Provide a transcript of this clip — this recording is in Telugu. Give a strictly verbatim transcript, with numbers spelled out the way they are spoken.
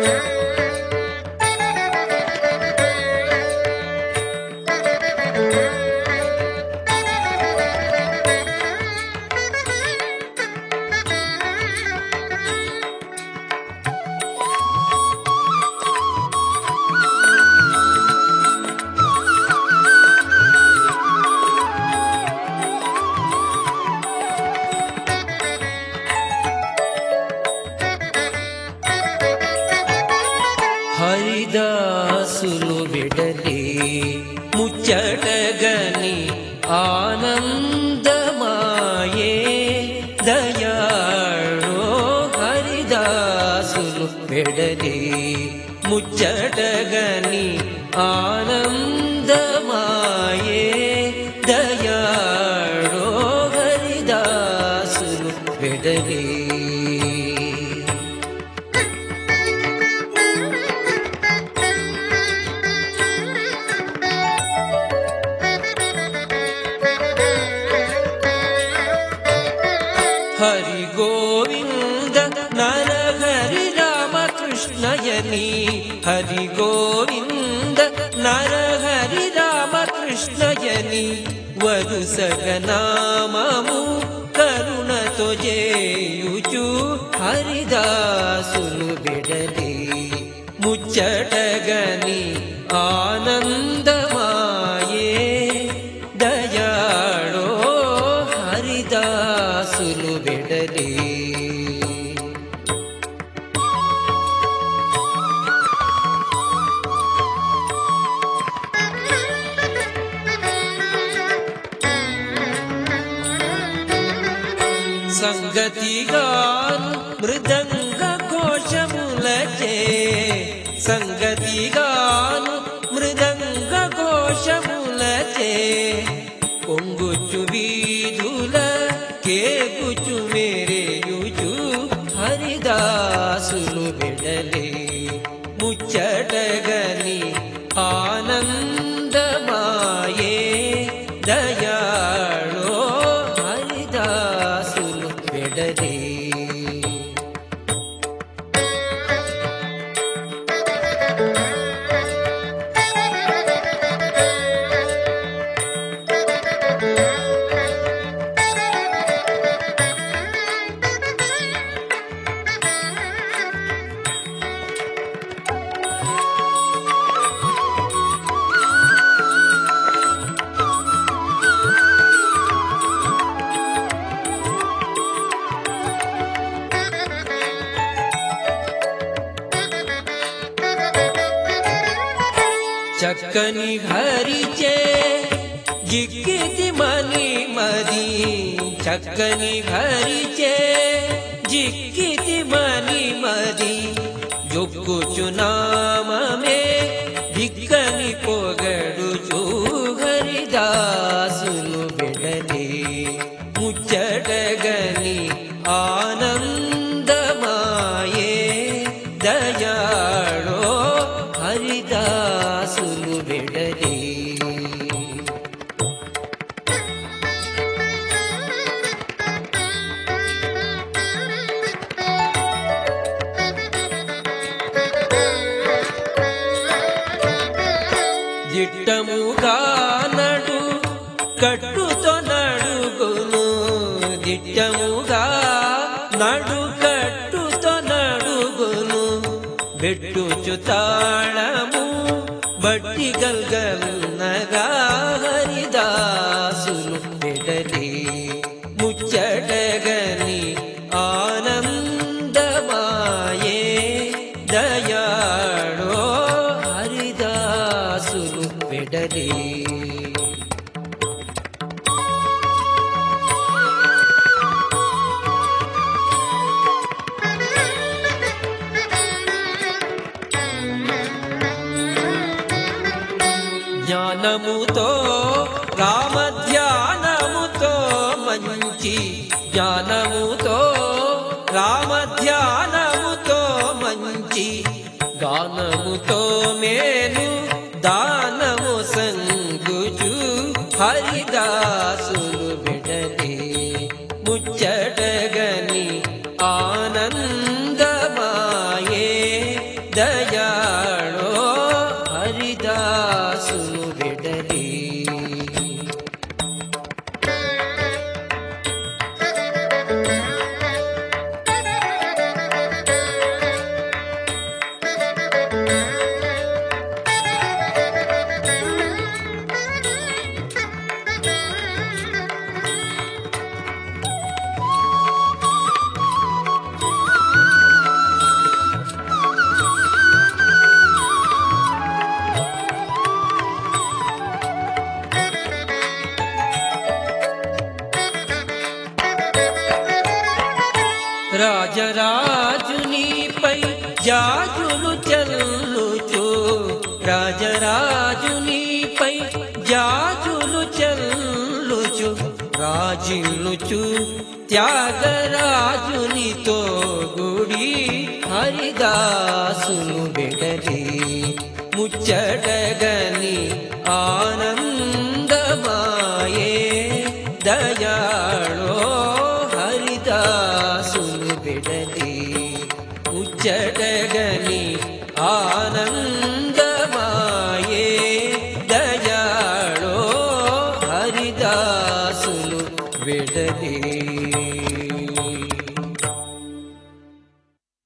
హరిదాసులు విడలే ముచ్చటగని ఆనందమాయే దయాళో హరిదాసులు విడలే ముచ్చటగని ఆనందమాయే దయాళో హరిదాసులు విడలే హరి గోవింద నరహరి రామకృష్ణయని హరి గోవింద నరహరి రామకృష్ణయని వరుసగనామము కరుణతో చేయుచు హరిదాసులు విడలే ముచ్చటగని ఆనందమాయే దయాళో హరిదాసులు విడలే సంగతిగాను మృదంగ ఘోషములచే సంగతిగాను మృదంగ ఘోషములచే పొంగుచు వీధుల కేకుచు మేరేయుచు హరిదాసులు విడలే ముచ్చటగని ఆనందమాయే దయాళో హరిదాసులు విడలే చక్కని హరిచే జిక్కితి మని మది చక్కని హరిచే జిక్కితి మని మది జొక్కుచు నామమే దిక్కని పొగడుచు హరిదాసులు విడలే ముచ్చటగని ఆనందమాయే దయాళో హరిదాసులు విడలే దిట్టముగా నడు కట్టుతో నడుగును దిట్టముగా నడు కట్టుతో నడుగును బెట్టుచు తాళము బట్టి గల్గల్నగా హరిదాసులు విడలే ముచ్చటగని ఆనందమాయే దయాళో హరిదాసులు విడలే జ్ఞానముతో రామధ్యానముతో మంచి జ్ఞానముతో రామధ్యానముతో మంచి గానముతో మేలు దానము సంగుచు హరిదాసులు విడలే ముచ్చటగని ఆనందమాయే ద రాజరాజునిపై జాజులు చల్లుచు రాజరాజునిపై జాజులు చల్లుచు రాజిల్లుచు త్యాగరాజునితో గుడి హరిదాసును బెడలి ముచ్చటగని ఆనందమాయే దయాళో హరిదాసును బెడలి ముచ్చటగని ఆనందమాయే దయాళో హరిదాసును బెడలి